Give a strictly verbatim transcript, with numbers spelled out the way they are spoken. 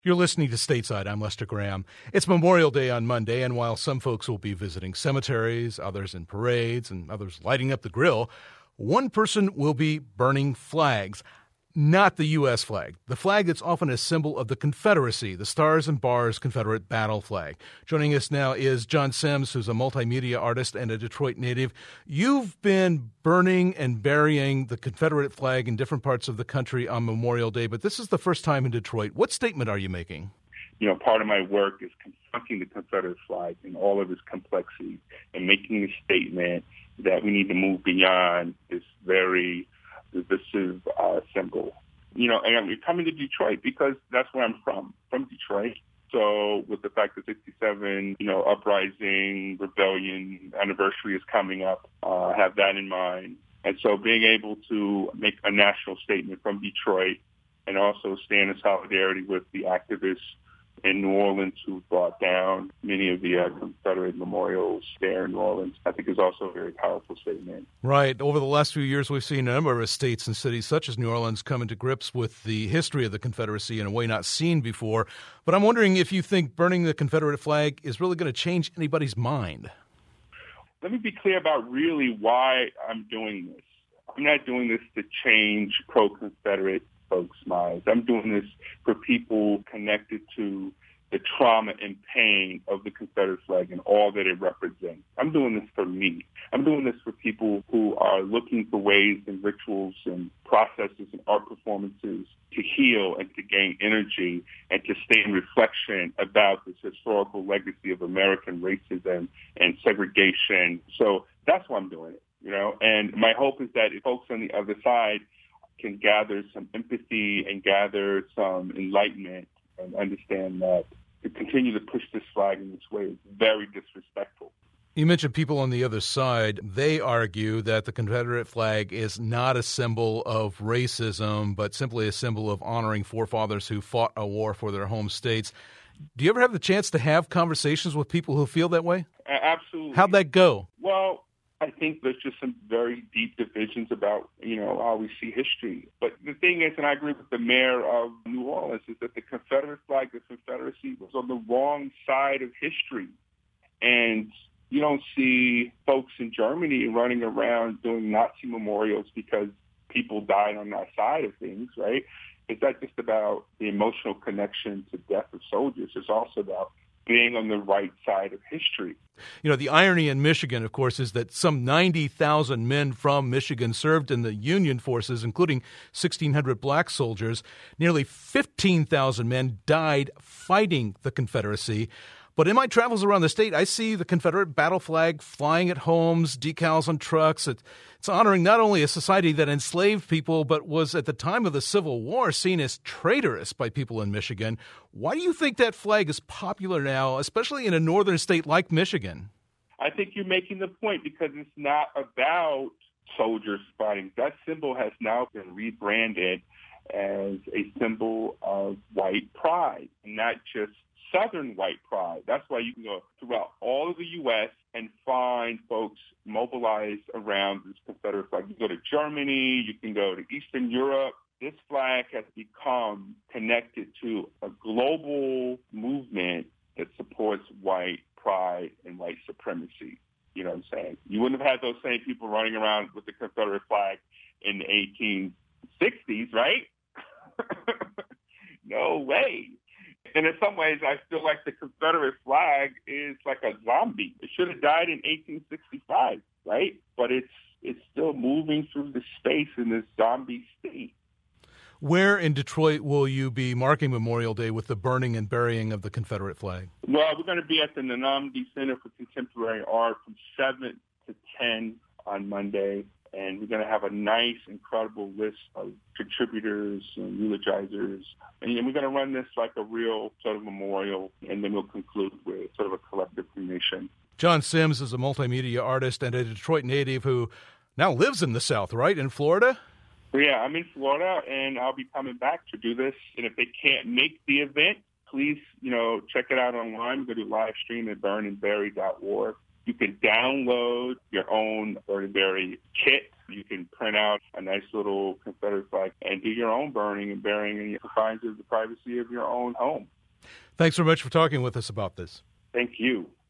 You're listening to Stateside. I'm Lester Graham. It's Memorial Day on Monday, and while some folks will be visiting cemeteries, others in parades, and others lighting up the grill, one person will be burning flags. Not the U S flag, the flag that's often a symbol of the Confederacy, the Stars and Bars Confederate battle flag. Joining us now is John Sims, who's a multimedia artist and a Detroit native. You've been burning and burying the Confederate flag in different parts of the country on Memorial Day, but this is the first time in Detroit. What statement are you making? You know, part of my work is confronting the Confederate flag in all of its complexity and making a statement that we need to move beyond this very divisive uh, symbol. You know, and I'm coming to Detroit because that's where I'm from, from Detroit. So with the fact that sixty-seven, you know, uprising, rebellion anniversary is coming up, uh, I have that in mind. And so being able to make a national statement from Detroit and also stand in solidarity with the activists in New Orleans who brought down many of the uh, Confederate memorials there in New Orleans, I think is also a very powerful statement. Right. Over the last few years, we've seen a number of states and cities such as New Orleans come into grips with the history of the Confederacy in a way not seen before. But I'm wondering if you think burning the Confederate flag is really going to change anybody's mind. Let me be clear about really why I'm doing this. I'm not doing this to change pro-Confederate folks' minds. I'm doing this for people connected to the trauma and pain of the Confederate flag and all that it represents. I'm doing this for me. I'm doing this for people who are looking for ways and rituals and processes and art performances to heal and to gain energy and to stay in reflection about this historical legacy of American racism and segregation. So that's why I'm doing it, you know, and my hope is that if folks on the other side can gather some empathy and gather some enlightenment and understand that to continue to push this flag in this way is very disrespectful. You mentioned people on the other side. They argue that the Confederate flag is not a symbol of racism, but simply a symbol of honoring forefathers who fought a war for their home states. Do you ever have the chance to have conversations with people who feel that way? Uh, absolutely. How'd that go? Well, I think there's just some very deep divisions about, you know, how we see history. But the thing is, and I agree with the mayor of New Orleans, is that the Confederate flag, the Confederacy, was on the wrong side of history. And you don't see folks in Germany running around doing Nazi memorials because people died on that side of things, right? It's not just about the emotional connection to death of soldiers. It's also about being on the right side of history. You know, the irony in Michigan, of course, is that some ninety thousand men from Michigan served in the Union forces, including sixteen hundred black soldiers. Nearly fifteen thousand men died fighting the Confederacy. But in my travels around the state, I see the Confederate battle flag flying at homes, decals on trucks. It, it's honoring not only a society that enslaved people, but was at the time of the Civil War seen as traitorous by people in Michigan. Why do you think that flag is popular now, especially in a northern state like Michigan? I think you're making the point because it's not about soldiers fighting. That symbol has now been rebranded as a symbol of white pride, not just Southern white pride. That's why you can go throughout all of the U S and find folks mobilized around this Confederate flag. You can go to Germany, you can go to Eastern Europe. This flag has become connected to a global movement that supports white pride and white supremacy. You know what I'm saying? You wouldn't have had those same people running around with the Confederate flag in the eighteen sixties, right? No way. And in some ways, I feel like the Confederate flag is like a zombie. It should have died in eighteen sixty-five, right? But it's it's still moving through the space in this zombie state. Where in Detroit will you be marking Memorial Day with the burning and burying of the Confederate flag? Well, we're going to be at the Nanamdi Center for Contemporary Art from seven to ten on Monday. And we're going to have a nice, incredible list of contributors and eulogizers. And we're going to run this like a real sort of memorial, and then we'll conclude with sort of a collective cremation. John Sims is a multimedia artist and a Detroit native who now lives in the South, right, in Florida? Yeah, I'm in Florida, and I'll be coming back to do this. And if they can't make the event, please, you know, check it out online. Go to live stream at burn and bury dot org. You can download your own Burning kit. You can print out a nice little Confederate flag and do your own burning and burying in the confines of the privacy of your own home. Thanks so much for talking with us about this. Thank you.